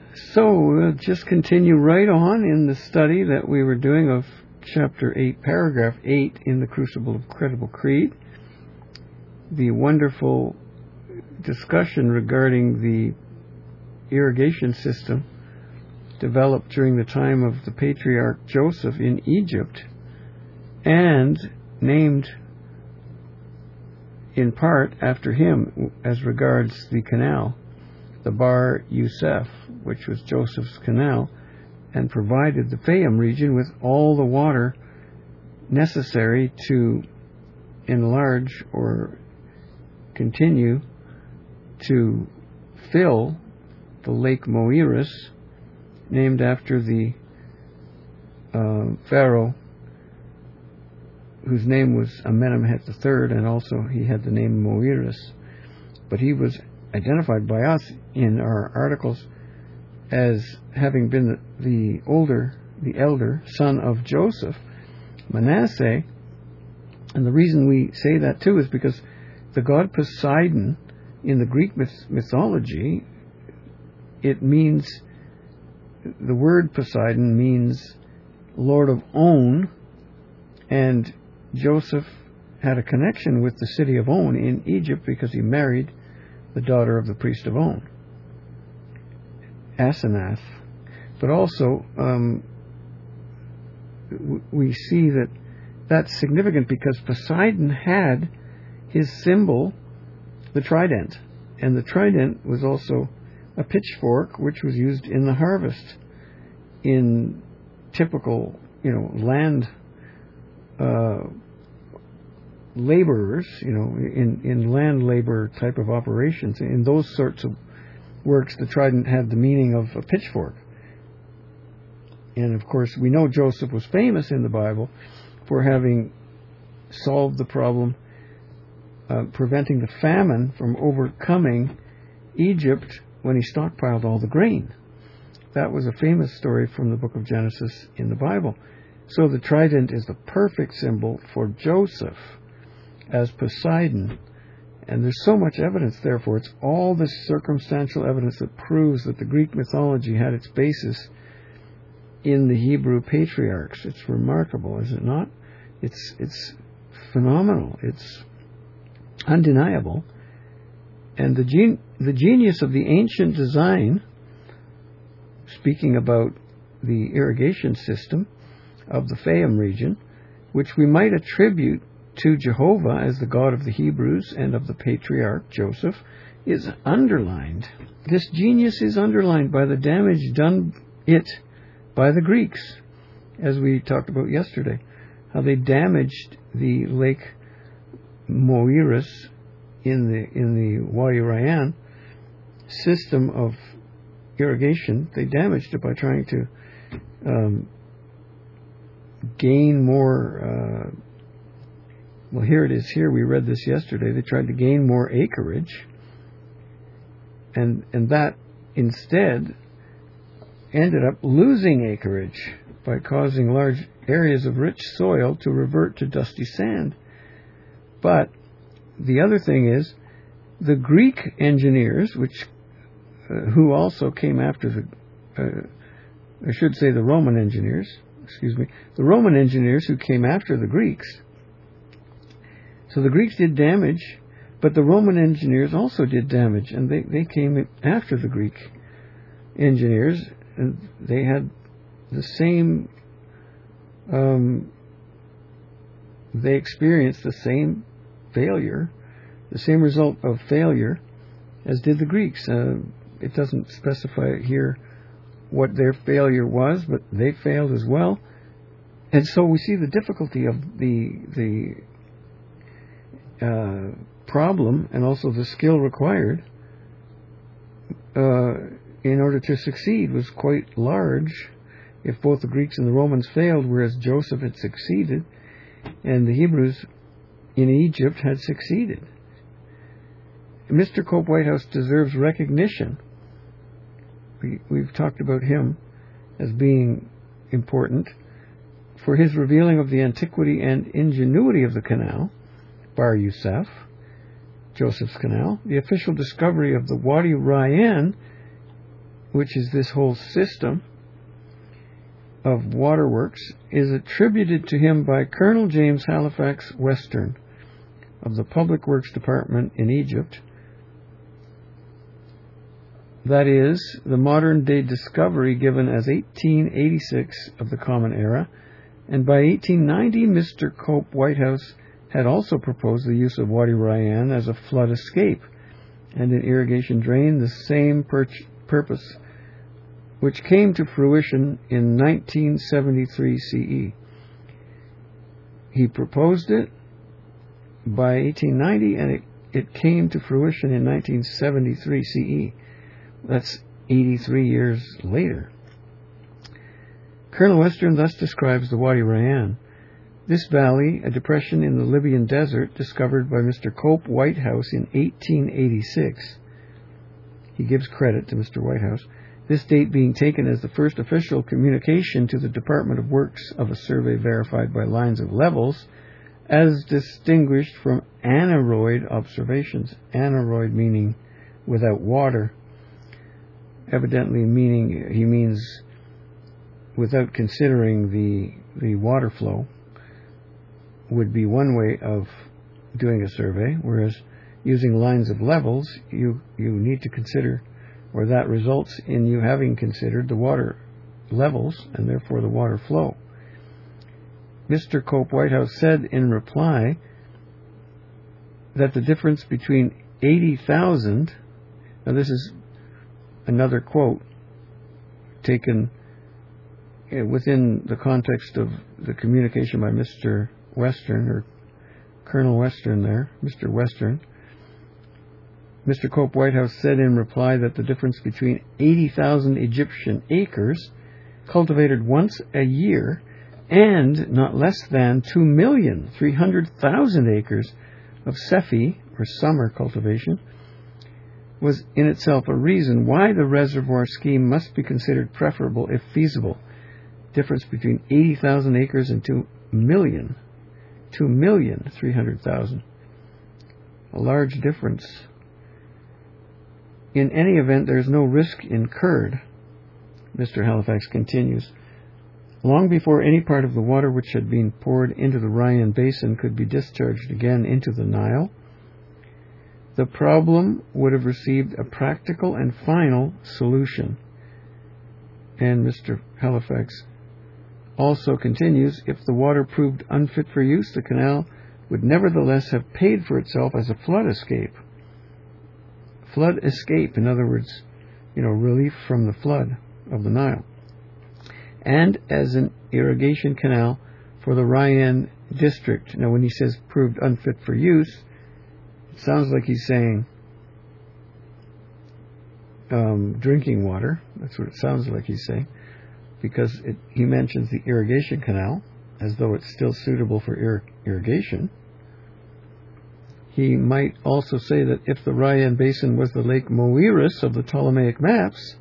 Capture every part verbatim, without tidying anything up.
So we'll just continue right on in the study that we were doing of chapter eight, paragraph eight in the Crucible of Credible Creed. The wonderful discussion regarding the irrigation system developed during the time of the patriarch Joseph in Egypt and named in part after him as regards the canal, the Bar Yosef, which was Joseph's canal, and provided the Fayum region with all the water necessary to enlarge or continue to fill the Lake Moeris, named after the uh, Pharaoh whose name was Amenemhet the Third, and also he had the name Moeris. But he was identified by us in our articles as having been the, the older, the elder son of Joseph, Manasseh. And the reason we say that too is because the god Poseidon in the Greek myth- mythology, it means, the word Poseidon means Lord of On, and Joseph had a connection with the city of On in Egypt because he married the daughter of the priest of On, Asenath. But also, um, w- we see that that's significant because Poseidon had his symbol, the trident, and the trident was also a pitchfork which was used in the harvest in typical, you know, land uh, laborers, you know, in, in land labor type of operations. In those sorts of works, the trident had the meaning of a pitchfork. And of course, we know Joseph was famous in the Bible for having solved the problem, uh, preventing the famine from overcoming Egypt when he stockpiled all the grain. That was a famous story from the book of Genesis in the Bible. So the trident is the perfect symbol for Joseph as Poseidon. And there's so much evidence, therefore. It's all this circumstantial evidence that proves that the Greek mythology had its basis in the Hebrew patriarchs. It's remarkable, is it not? It's it's phenomenal. It's undeniable. And the gen- the genius of the ancient design, speaking about the irrigation system of the Fayum region, which we might attribute to Jehovah as the God of the Hebrews and of the patriarch Joseph, is underlined. This genius is underlined by the damage done it by the Greeks, as we talked about yesterday, how they damaged the Lake Moeris in the in the Wadi Rayyan system of irrigation. They damaged it by trying to um, gain more. Uh, well, here it is. Here we read this yesterday. They tried to gain more acreage, and and that instead ended up losing acreage by causing large areas of rich soil to revert to dusty sand. But the other thing is, the Greek engineers, which uh, who also came after the, uh, I should say the Roman engineers, excuse me, the Roman engineers who came after the Greeks. So the Greeks did damage, but the Roman engineers also did damage, and they, they came after the Greek engineers, and they had the same, um, they experienced the same failure, the same result of failure as did the Greeks. Uh, it doesn't specify here what their failure was, but they failed as well. And so we see the difficulty of the the uh, problem and also the skill required uh, in order to succeed was quite large if both the Greeks and the Romans failed, whereas Joseph had succeeded and the Hebrews in Egypt had succeeded. Mister Cope Whitehouse deserves recognition. We, we've talked about him as being important for his revealing of the antiquity and ingenuity of the canal, Bar Yosef, Joseph's canal, the official discovery of the Wadi Rayyan which is this whole system of waterworks, is attributed to him by Colonel James Halifax Western of the Public Works Department in Egypt. That is, the modern-day discovery given as eighteen eighty-six of the Common Era, and by eighteen ninety, Mister Cope Whitehouse had also proposed the use of Wadi Rayyan as a flood escape and an irrigation drain, the same pur- purpose, which came to fruition in nineteen seventy-three C E. He proposed it by eighteen ninety, and it, it came to fruition in nineteen seventy-three C E. That's eighty-three years later. Colonel Western thus describes the Wadi Rayyan. This valley, a depression in the Libyan desert, discovered by Mister Cope Whitehouse in eighteen eighty-six. He gives credit to Mister Whitehouse, this date being taken as the first official communication to the Department of Works of a survey verified by lines of levels, as distinguished from aneroid observations. Aneroid meaning without water. Evidently meaning, he means without considering the the water flow would be one way of doing a survey, whereas using lines of levels, you, you need to consider, or that results in you having considered the water levels and therefore the water flow. Mister Cope Whitehouse said in reply that the difference between eighty thousand, now this is another quote taken within the context of the communication by Mister Western, or Colonel Western there, Mister Western. Mister Cope Whitehouse said in reply that the difference between eighty thousand Egyptian acres cultivated once a year and not less than two million three hundred thousand acres of Sefi, or summer cultivation, was in itself a reason why the reservoir scheme must be considered preferable if feasible. Difference between eighty thousand acres and two million. two million three hundred thousand. A large difference. In any event, there is no risk incurred, Mister Halifax continues. Long before any part of the water which had been poured into the Rayyan Basin could be discharged again into the Nile, the problem would have received a practical and final solution. And Mister Halifax also continues, if the water proved unfit for use, the canal would nevertheless have paid for itself as a flood escape. Flood escape, in other words, you know, relief from the flood of the Nile. And as an irrigation canal for the Rayyan district. Now, when he says proved unfit for use, it sounds like he's saying um, drinking water. That's what it sounds like he's saying. Because it, he mentions the irrigation canal as though it's still suitable for ir- irrigation. He might also say that if the Rayyan Basin was the Lake Moeris of the Ptolemaic maps,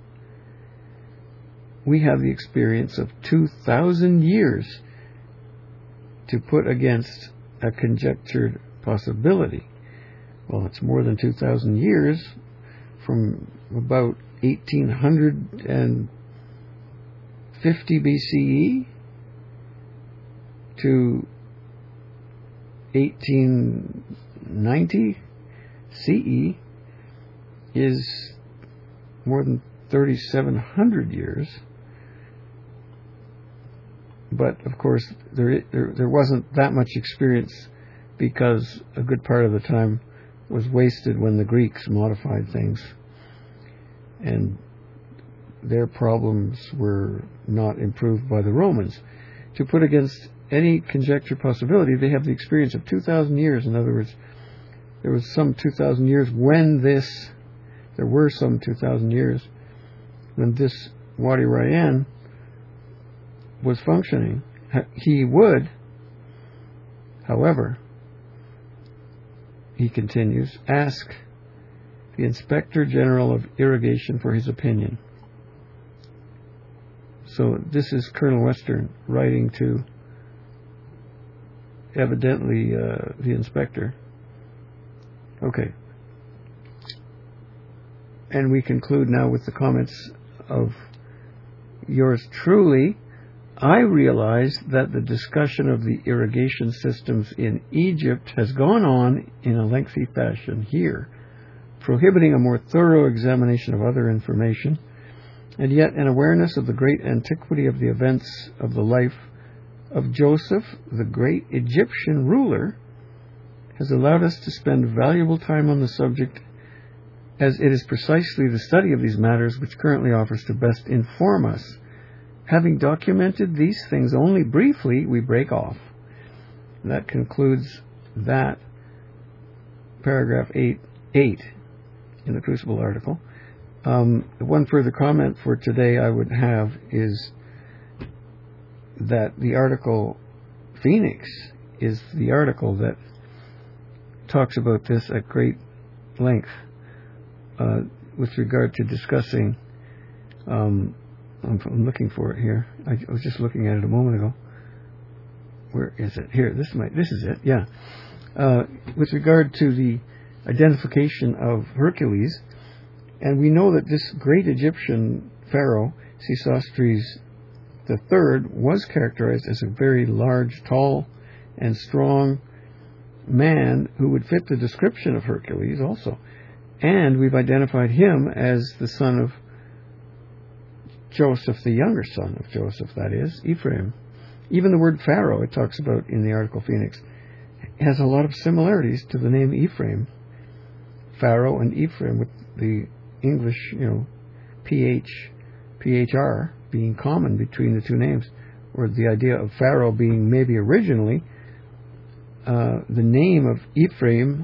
we have the experience of two thousand years to put against a conjectured possibility. Well, it's more than two thousand years, from about eighteen fifty B C E to eighteen ninety C E is more than thirty-seven hundred years. But of course, there, there there wasn't that much experience, because a good part of the time was wasted when the Greeks modified things, and their problems were not improved by the Romans. To put against any conjectured possibility, they have the experience of two thousand years. In other words, there was some two thousand years when this, there were some two thousand years when this Wadi Rayyan was functioning. He would, however, he continues, ask the Inspector General of Irrigation for his opinion. So this is Colonel Western writing to, evidently, uh, the inspector. Okay. And we conclude now with the comments of yours truly, I realized that the discussion of the irrigation systems in Egypt has gone on in a lengthy fashion here, prohibiting a more thorough examination of other information, and yet an awareness of the great antiquity of the events of the life of Joseph, the great Egyptian ruler, has allowed us to spend valuable time on the subject, as it is precisely the study of these matters which currently offers to best inform us. Having documented these things only briefly, we break off. And that concludes that paragraph eight, eight in the Crucible article. Um, one further comment for today I would have is that the article Phoenix is the article that talks about this at great length uh, with regard to discussing um, I'm, I'm looking for it here. I, I was just looking at it a moment ago. Where is it? Here. This might. This is it. Yeah. Uh, with regard to the identification of Hercules, and we know that this great Egyptian pharaoh, Sesostris the Third, was characterized as a very large, tall, and strong man who would fit the description of Hercules also. And we've identified him as the son of Joseph, the younger son of Joseph, that is, Ephraim. Even the word Pharaoh, it talks about in the article Phoenix, has a lot of similarities to the name Ephraim. Pharaoh and Ephraim, with the English, you know, P H, P H R being common between the two names, or the idea of Pharaoh being maybe originally uh, the name of Ephraim,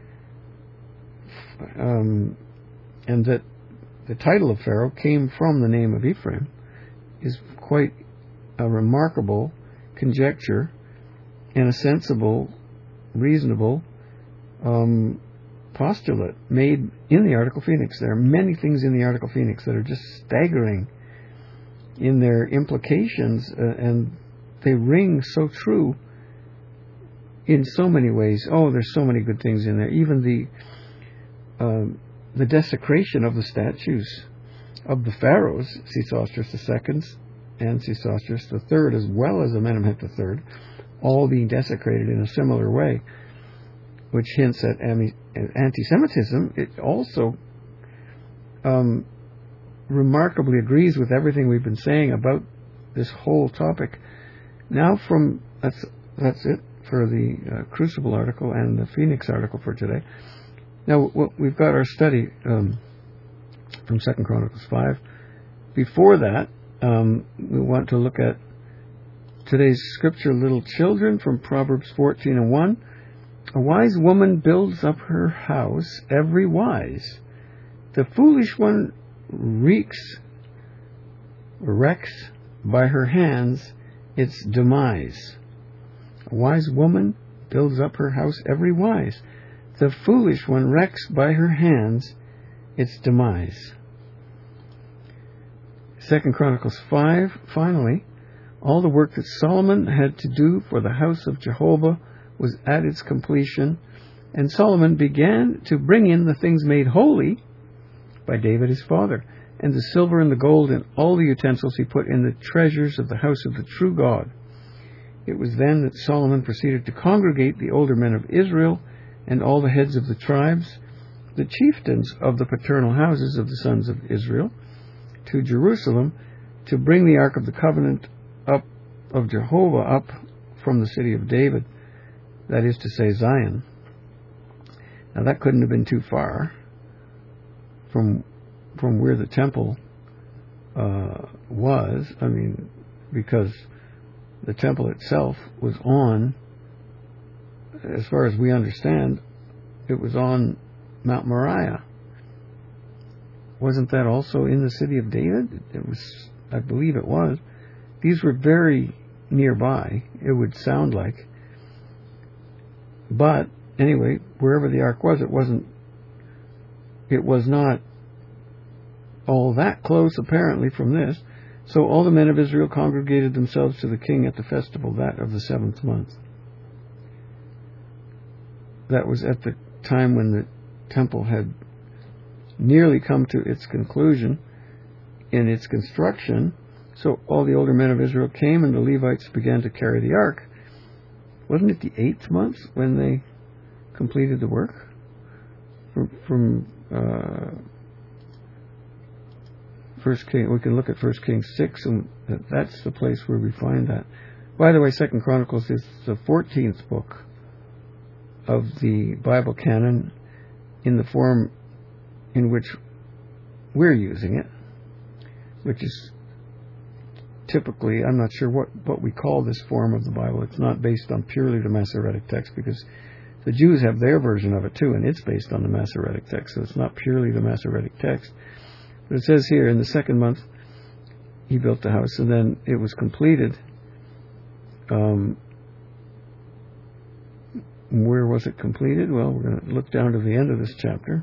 um, and that the title of Pharaoh came from the name of Ephraim, is quite a remarkable conjecture and a sensible, reasonable um, postulate made in the article Phoenix. There are many things in the article Phoenix that are just staggering in their implications, uh, and they ring so true in so many ways. Oh, there's so many good things in there. Even the uh, the desecration of the statues of the pharaohs, Sesostris the Second and Sesostris the Third, as well as Amenemhet the Third, all being desecrated in a similar way, which hints at anti-Semitism. It also um, remarkably agrees with everything we've been saying about this whole topic. Now, from that's that's it for the uh, Crucible article and the Phoenix article for today. Now, we've got our study um, from Second Chronicles five. Before that, um, we want to look at today's scripture, little children, from Proverbs fourteen and one. A wise woman builds up her house, every wise. The foolish one wreaks, wrecks by her hands its demise. A wise woman builds up her house, every wise. The foolish one wrecks by her hands its demise. Second Chronicles five, finally, all the work that Solomon had to do for the house of Jehovah was at its completion, and Solomon began to bring in the things made holy by David his father, and the silver and the gold and all the utensils he put in the treasures of the house of the true God. It was then that Solomon proceeded to congregate the older men of Israel and all the heads of the tribes, the chieftains of the paternal houses of the sons of Israel, to Jerusalem to bring the Ark of the Covenant up of Jehovah up from the city of David, that is to say, Zion. Now that couldn't have been too far from from where the temple uh, was. I mean, because the temple itself was on, as far as we understand, it was on Mount Moriah. Wasn't that also in the city of David? It was, I believe it was. These were very nearby, it would sound like. But anyway, wherever the ark was, it wasn't, it was not all that close apparently from this. So all the men of Israel congregated themselves to the king at the festival, that of the seventh month. That was at the time when the temple had nearly come to its conclusion, in its construction. So all the older men of Israel came, and the Levites began to carry the ark. Wasn't it the eighth month when they completed the work? From, from uh, First King, we can look at First Kings six, and that's the place where we find that. By the way, Second Chronicles is the fourteenth book of the Bible canon in the form in which we're using it, which is typically, I'm not sure what, what we call this form of the Bible. It's not based on purely the Masoretic text, because the Jews have their version of it too, and it's based on the Masoretic text, so it's not purely the Masoretic text. But it says here, in the second month, he built the house, and then it was completed. Um, where was it completed? Well, we're going to look down to the end of this chapter.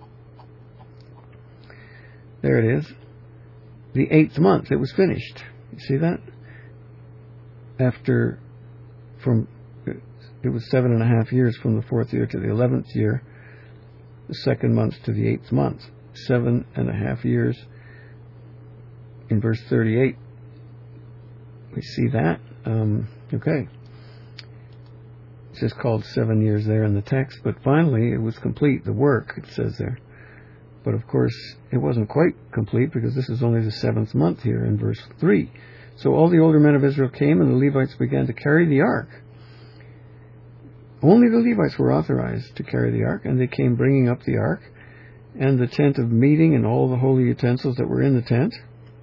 There it is. The eighth month, it was finished. You see that? After, from, it was seven and a half years from the fourth year to the eleventh year, the second month to the eighth month. Seven and a half years. In verse thirty-eight, we see that. Um, okay. It's just called seven years there in the text, but finally it was complete, the work, it says there. But of course, it wasn't quite complete, because this is only the seventh month here in verse three. So all the older men of Israel came, and the Levites began to carry the ark. Only the Levites were authorized to carry the ark, and they came bringing up the ark, and the tent of meeting, and all the holy utensils that were in the tent.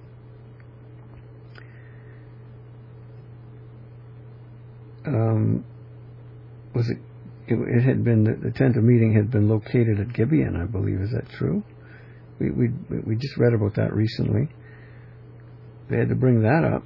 Um, was it, it? It had been the, the tent of meeting had been located at Gibeon, I believe. Is that true? We we we just read about that recently. They had to bring that up,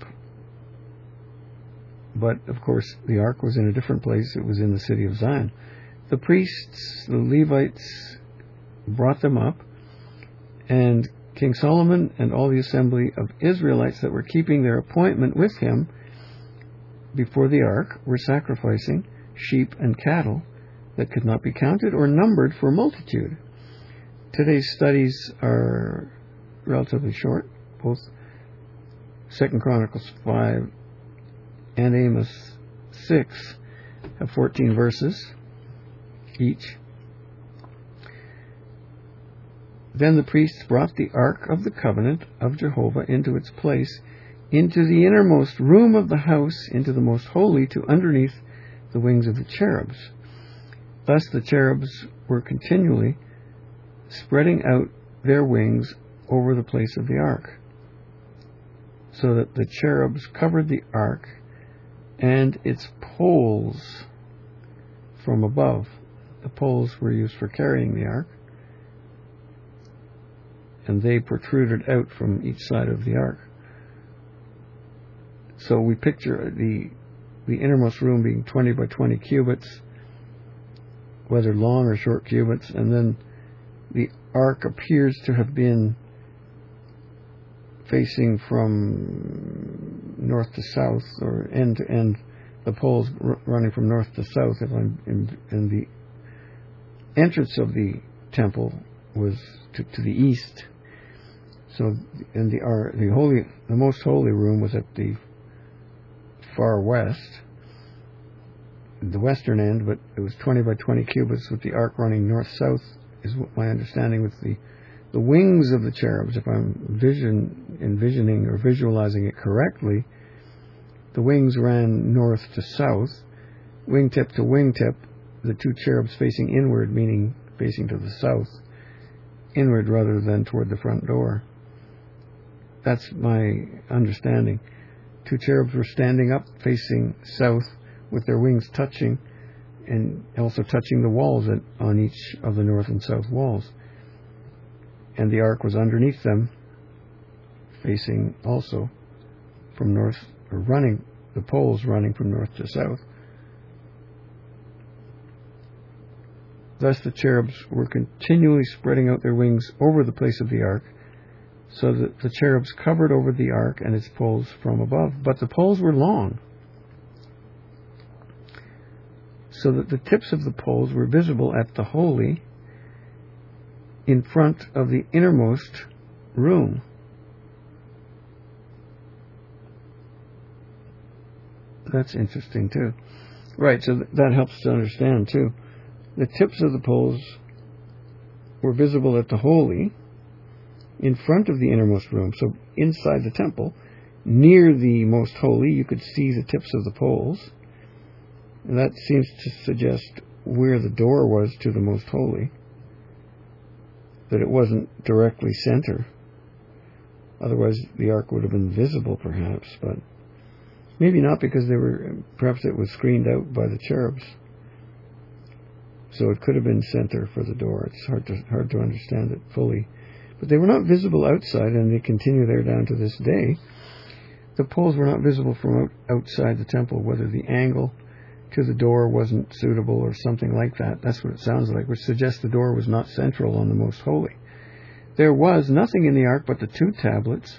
but of course the ark was in a different place. It was in the city of Zion. The priests, the Levites, brought them up, and King Solomon and all the assembly of Israelites that were keeping their appointment with him before the ark were sacrificing sheep and cattle that could not be counted or numbered for multitude. Today's studies are relatively short. Both Second Chronicles five and Amos six have fourteen verses each. Then the priests brought the ark of the covenant of Jehovah into its place, into the innermost room of the house, into the most holy, to underneath the wings of the cherubs. Thus the cherubs were continually spreading out their wings over the place of the ark, so that the cherubs covered the ark and its poles from above. The poles were used for carrying the ark, and they protruded out from each side of the ark. So we picture the the innermost room being twenty by twenty cubits, whether long or short cubits, and then the ark appears to have been facing from north to south, or end to end, the poles r- running from north to south. If I'm in, in the entrance of the temple was to, to the east. So, in the our, the holy, the most holy room was at the far west, the western end, but it was twenty by twenty cubits with the ark running north-south, is what my understanding, with the the wings of the cherubs. If I'm vision envisioning or visualizing it correctly, the wings ran north to south, wingtip to wingtip, the two cherubs facing inward, meaning facing to the south, inward rather than toward the front door. That's my understanding. Two cherubs were standing up, facing south, with their wings touching, and also touching the walls at, on each of the north and south walls. And the ark was underneath them, facing also from north, or running, the poles running from north to south. Thus the cherubs were continually spreading out their wings over the place of the ark, so that the cherubs covered over the ark and its poles from above. But the poles were long, so that the tips of the poles were visible at the holy, in front of the innermost room. That's interesting too. Right, so th- that helps to understand too. The tips of the poles were visible at the holy, in front of the innermost room, so inside the temple, near the most holy, you could see the tips of the poles. And that seems to suggest where the door was to the most holy, that it wasn't directly center. Otherwise, the ark would have been visible, perhaps, but maybe not, because they were. Perhaps it was screened out by the cherubs, so it could have been center for the door. It's hard to hard to understand it fully, but they were not visible outside, and they continue there down to this day. The poles were not visible from out, outside the temple, whether the angle to the door wasn't suitable or something like that. That's what it sounds like, which suggests the door was not central on the most holy. There was nothing in the ark but the two tablets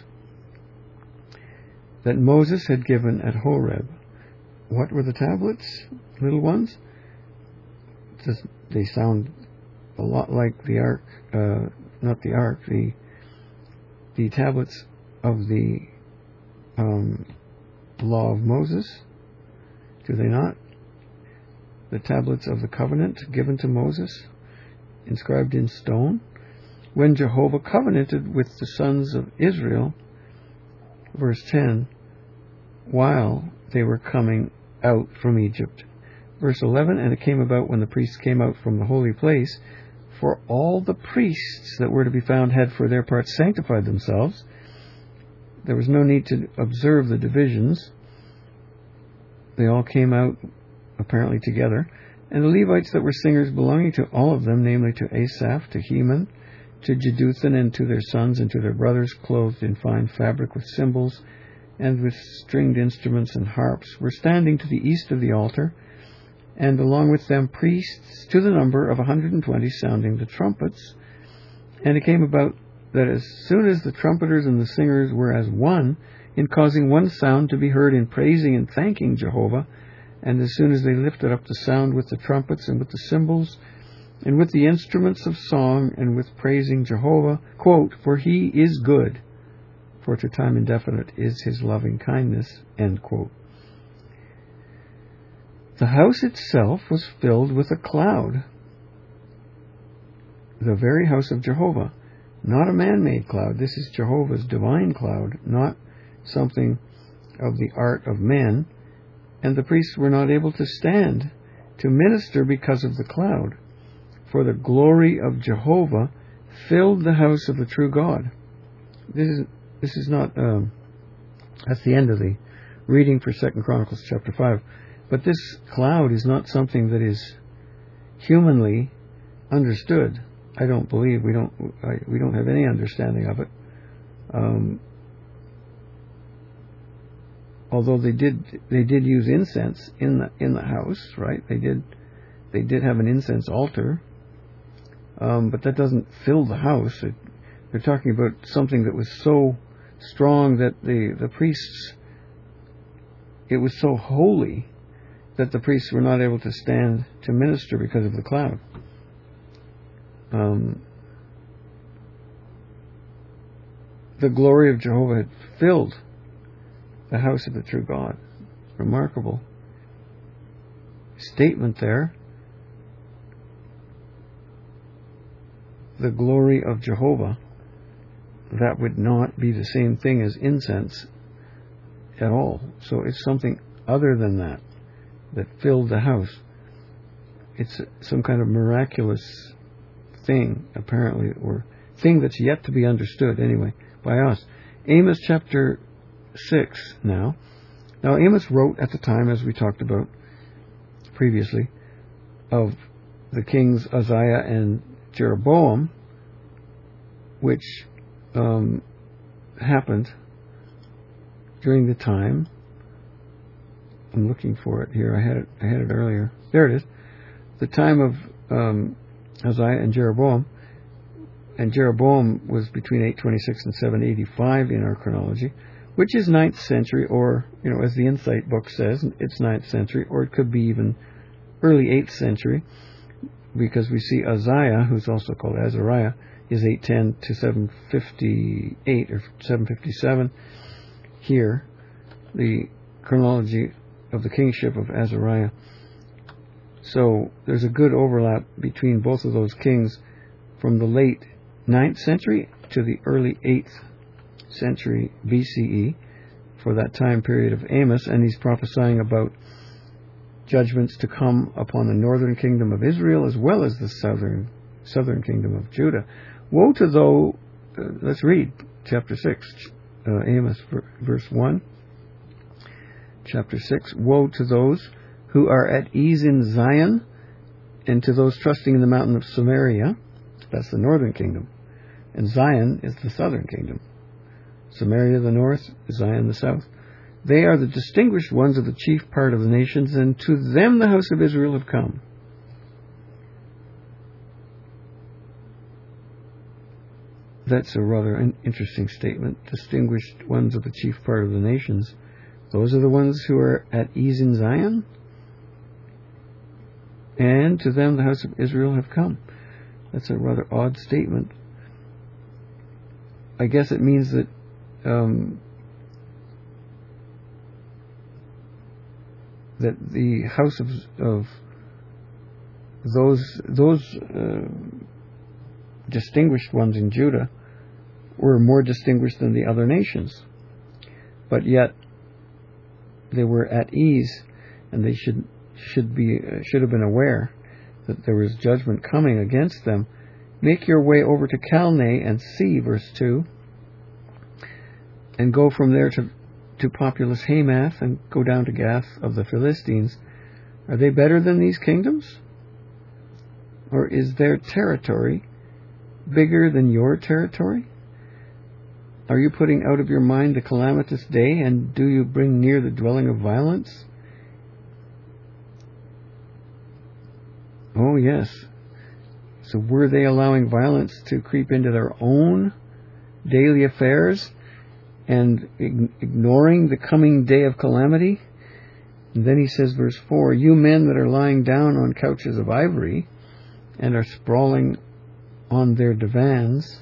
that Moses had given at Horeb. What were the tablets? Little ones? Just, they sound a lot like the ark, uh, not the ark, the the tablets of the um, law of Moses. Do they not? The tablets of the covenant given to Moses, inscribed in stone. When Jehovah covenanted with the sons of Israel, verse ten, while they were coming out from Egypt. Verse eleven, and it came about when the priests came out from the holy place, for all the priests that were to be found had for their part sanctified themselves. There was no need to observe the divisions. They all came out apparently together. And the Levites that were singers belonging to all of them, namely to Asaph, to Heman, to Jeduthun, and to their sons and to their brothers, clothed in fine fabric with cymbals and with stringed instruments and harps, were standing to the east of the altar, and along with them priests to the number of a hundred and twenty, sounding the trumpets. And it came about that as soon as the trumpeters and the singers were as one in causing one sound to be heard in praising and thanking Jehovah, and as soon as they lifted up the sound with the trumpets and with the cymbals and with the instruments of song and with praising Jehovah, quote, for he is good, for to time indefinite is his loving kindness, end quote. The house itself was filled with a cloud, the very house of Jehovah, not a man-made cloud. This is Jehovah's divine cloud, not something of the art of men, and the priests were not able to stand to minister because of the cloud, for the glory of Jehovah filled the house of the true God. This is this is not um, that's the end of the reading for Second Chronicles chapter five. But this cloud is not something that is humanly understood. I don't believe we don't I, we don't have any understanding of it. Um, although they did they did use incense in the in the house, right? They did they did have an incense altar, um, but that doesn't fill the house. It, they're talking about something that was so strong that the the priests, it was so holy that the priests were not able to stand to minister because of the cloud. Um, the glory of Jehovah had filled the house of the true God. Remarkable statement there. The glory of Jehovah. That would not be the same thing as incense at all. So it's something other than that that filled the house. It's some kind of miraculous thing, apparently, or thing that's yet to be understood, anyway, by us. Amos chapter six now. Now, Amos wrote at the time, as we talked about previously, of the kings Uzziah and Jeroboam, which um, happened during the time. I'm looking for it here. I had it. I had it earlier. There it is. The time of um, Uzziah and Jeroboam, and Jeroboam was between eight twenty-six and seven eighty-five in our chronology, which is ninth century, or you know, as the Insight book says, it's ninth century, or it could be even early eighth century, because we see Uzziah, who's also called Azariah, is eight ten to seven fifty-eight or seven fifty-seven. Here, the chronology of the kingship of Azariah. So there's a good overlap between both of those kings from the late ninth century to the early eighth century B C E for that time period of Amos, and he's prophesying about judgments to come upon the northern kingdom of Israel as well as the southern southern kingdom of Judah. Woe to those, uh, let's read chapter six, uh, Amos verse one. Chapter six, woe to those who are at ease in Zion, and to those trusting in the mountain of Samaria. That's the northern kingdom. And Zion is the southern kingdom. Samaria the north, Zion the south. They are the distinguished ones of the chief part of the nations, and to them the house of Israel have come. That's a rather interesting statement. Distinguished ones of the chief part of the nations. Those are the ones who are at ease in Zion? And to them the house of Israel have come. That's a rather odd statement. I guess it means that um, that the house of, of those those uh, distinguished ones in Judah were more distinguished than the other nations, but yet they were at ease, and they should should be uh, should have been aware that there was judgment coming against them. Make your way over to Calneh and see, verse two, and go from there to to populous Hamath, and go down to Gath of the Philistines. Are they better than these kingdoms? Or is their territory bigger than your territory? Are you putting out of your mind the calamitous day, and do you bring near the dwelling of violence? Oh, yes. So were they allowing violence to creep into their own daily affairs and ignoring the coming day of calamity? And then he says, verse four, you men that are lying down on couches of ivory and are sprawling on their divans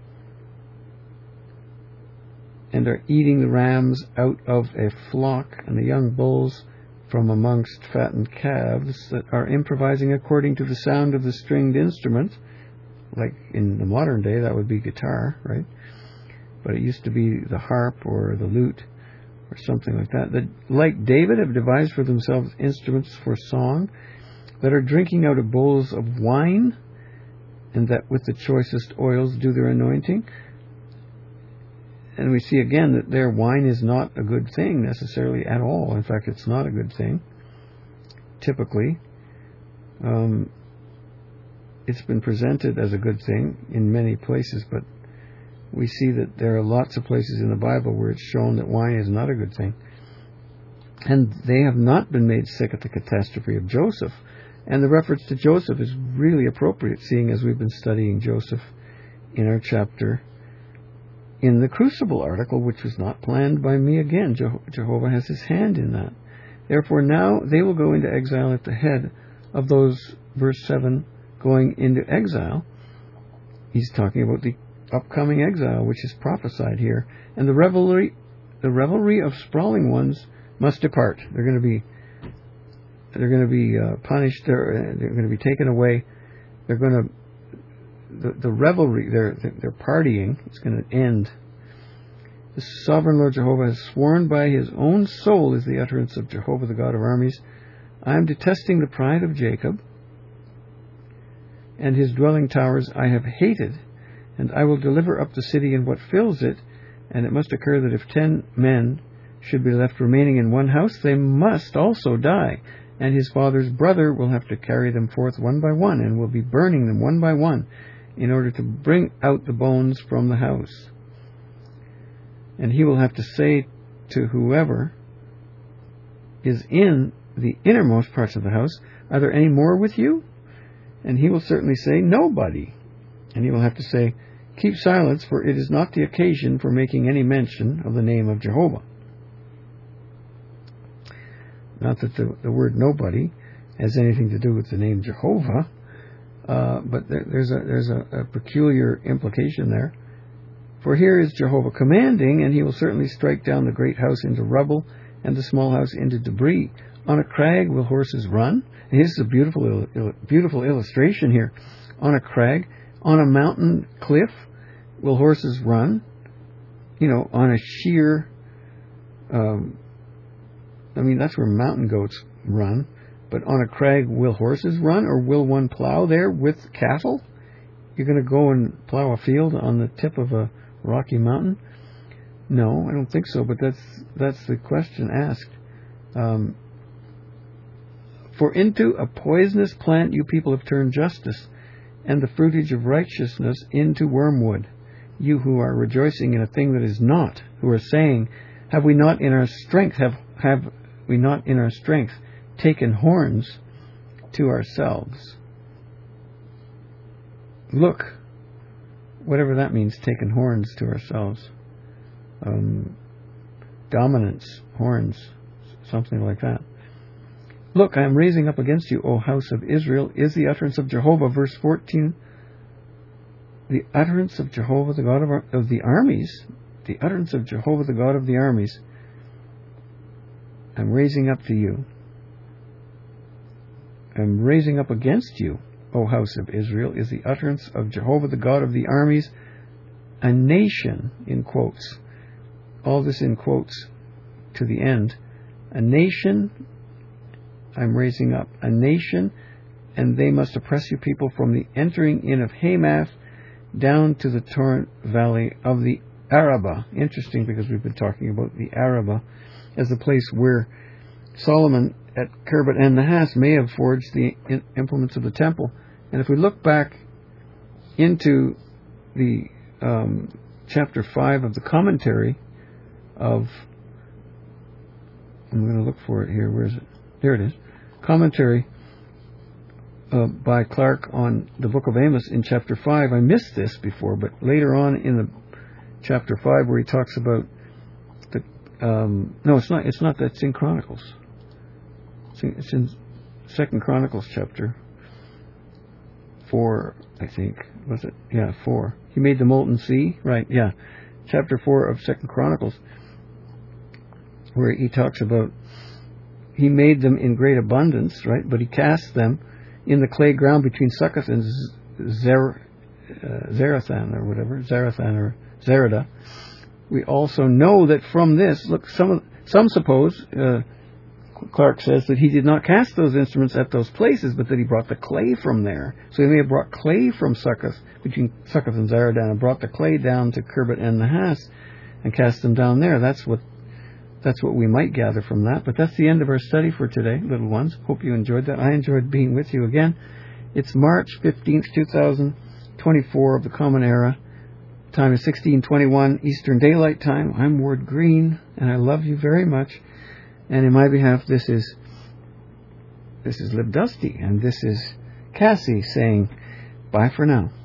and are eating the rams out of a flock and the young bulls from amongst fattened calves, that are improvising according to the sound of the stringed instrument, like in the modern day that would be guitar, right? But it used to be the harp or the lute or something like that, that like David have devised for themselves instruments for song, that are drinking out of bowls of wine, and that with the choicest oils do their anointing. And we see again that their wine is not a good thing necessarily at all. In fact, it's not a good thing. Typically, um, it's been presented as a good thing in many places, but we see that there are lots of places in the Bible where it's shown that wine is not a good thing. And they have not been made sick at the catastrophe of Joseph. And the reference to Joseph is really appropriate, seeing as we've been studying Joseph in our chapter in the Crucible article, which was not planned by me again. Jeho- Jehovah has his hand in that. Therefore now they will go into exile at the head of those, verse seven, going into exile. He's talking about the upcoming exile, which is prophesied here. And the revelry, the revelry of sprawling ones must depart. They're going to be, they're going to be uh, punished. They're, they're going to be taken away. They're going to The, the revelry, their, their partying, is going to end. The sovereign Lord Jehovah has sworn by his own soul, is the utterance of Jehovah, the God of armies. I am detesting the pride of Jacob, and his dwelling towers I have hated, and I will deliver up the city and what fills it. And it must occur that if ten men should be left remaining in one house, they must also die, and his father's brother will have to carry them forth one by one, and will be burning them one by one, in order to bring out the bones from the house. And he will have to say to whoever is in the innermost parts of the house, are there any more with you? And he will certainly say, nobody. And he will have to say, keep silence, for it is not the occasion for making any mention of the name of Jehovah. Not that the, the word nobody has anything to do with the name Jehovah, uh, but there, there's a there's a, a peculiar implication there. For here is Jehovah commanding, and he will certainly strike down the great house into rubble, and the small house into debris. On a crag will horses run? And here's a beautiful, beautiful illustration here. On a crag, on a mountain cliff, will horses run? You know, on a sheer, um, I mean, that's where mountain goats run. But on a crag, will horses run, or will one plow there with cattle? You're going to go and plow a field on the tip of a rocky mountain? No, I don't think so, but that's that's the question asked. Um, For into a poisonous plant you people have turned justice, and the fruitage of righteousness into wormwood. You who are rejoicing in a thing that is not, who are saying, have we not in our strength, have, have we not in our strength taken horns to ourselves? Look, whatever that means, taken horns to ourselves. Um, dominance, horns, something like that. Look, I am raising up against you, O house of Israel, is the utterance of Jehovah. Verse fourteen, the utterance of Jehovah, the God of, our, of the armies, the utterance of Jehovah, the God of the armies, I'm raising up to you. I'm raising up against you, O house of Israel, is the utterance of Jehovah, the God of the armies, a nation, in quotes. All this in quotes to the end. A nation I'm raising up, a nation, and they must oppress you people from the entering in of Hamath down to the torrent valley of the Arabah. Interesting, because we've been talking about the Arabah as the place where Solomon at Kerbet and Nahas may have forged the implements of the temple. And if we look back into the um, chapter five of the commentary of, I'm going to look for it here, where is it? There it is. Commentary uh, by Clark on the book of Amos in chapter five. I missed this before, but later on in the chapter five where he talks about the, um, no, it's not, it's not that, it's in Chronicles. It's in, it's in Second Chronicles chapter four, I think. Was it? Yeah, four. He made the molten sea, right, yeah. Chapter four of Second Chronicles, where he talks about he made them in great abundance, right? But he cast them in the clay ground between Succoth and Zer, uh, Zarathan or whatever, Zarathan or Zerada. We also know that from this, look, some some suppose, uh, Clark says, that he did not cast those instruments at those places, but that he brought the clay from there. So he may have brought clay from Succoth, between Succoth and Zeradan, and brought the clay down to Kerbet and Nahas and cast them down there. That's what That's what we might gather from that. But that's the end of our study for today, little ones. Hope you enjoyed that. I enjoyed being with you again. It's March fifteenth, twenty twenty-four of the Common Era. Time is sixteen twenty-one Eastern Daylight Time. I'm Ward Green, and I love you very much. And in my behalf, this is this is Lib Dusty, and this is Cassie saying bye for now.